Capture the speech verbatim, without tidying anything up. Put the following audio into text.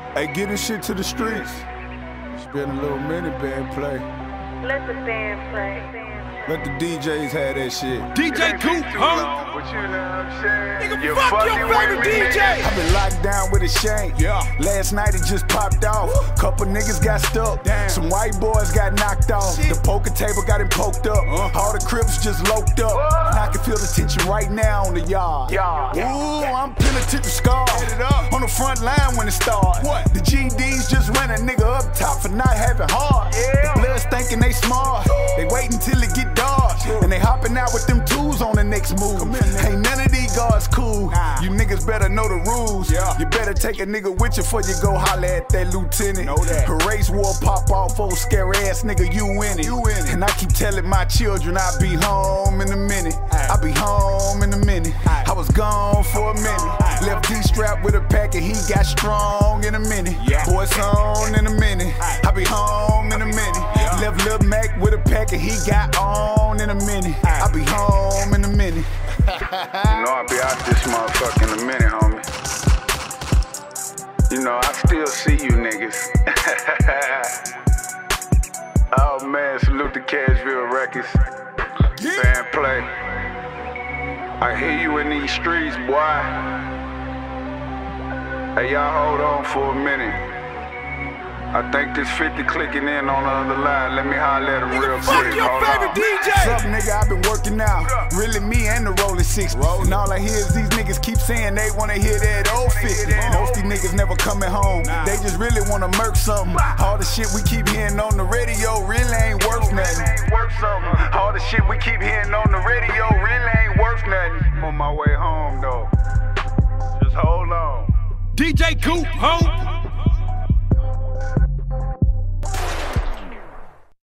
Hey, get this shit to the streets. Spin a little minute, band play. Let the band play. Let the D Js have that shit. D J Coop, huh? But you know what I'm saying? Nigga, You're fuck your favorite D J. I been locked down with a shank. Yeah. Last night it just popped off. Couple niggas got stuck. Damn. Some white boys got knocked off. Shit. The poker table got him poked up. Uh. All the crips just loped up. And I can feel the tension right now on the yard. Yeah. Ooh, I'm penitentiary scarred. Hit it up. On the front line when it starts. What? The G Ds just ran a nigga up top for not having heart. Yeah. The bloods thinking they smart. They wait until it get dark. And they hopping out with them tools on the next move. Ain't none of these guards cool. Nah. You niggas better know the rules. Yeah. You better take a nigga with you before you go holler at that lieutenant. Know that. A race war pop off, old scary ass nigga, you in it. You in it. And I keep telling my children I'll be home in a minute. Aye. I'll be home in a minute. Aye. I was gone for a minute. Aye. Left D-strap with a pack and he got strong in a minute. Yeah. Boys on in a minute. Aye. I'll be home in a minute. Yeah. Left Lil Mac with a pack and he got on in a minute. Aye. I'll be home in a minute. You know I'll be out this motherfucker in a minute, homie. You know, I still see you niggas. Oh man, salute to Cashville Records. Band play. I hear you in these streets, boy. Hey, y'all hold on for a minute. I think this fifty clicking in on the other line. Let me holler at him real Fuck quick. your Hold favorite on. D J. What's up, nigga? I've been working out. Really, me and the Rolling sixty. And all I hear is these niggas keep saying they wanna hear that old fifty. Most these niggas never coming home. They just really wanna murk something. All the shit we keep hearing on the radio really ain't worth nothing. Ain't worth something. All the shit we keep hearing on the radio really ain't worth nothing. I'm on my way home though. Just hold on. D J Coop, huh?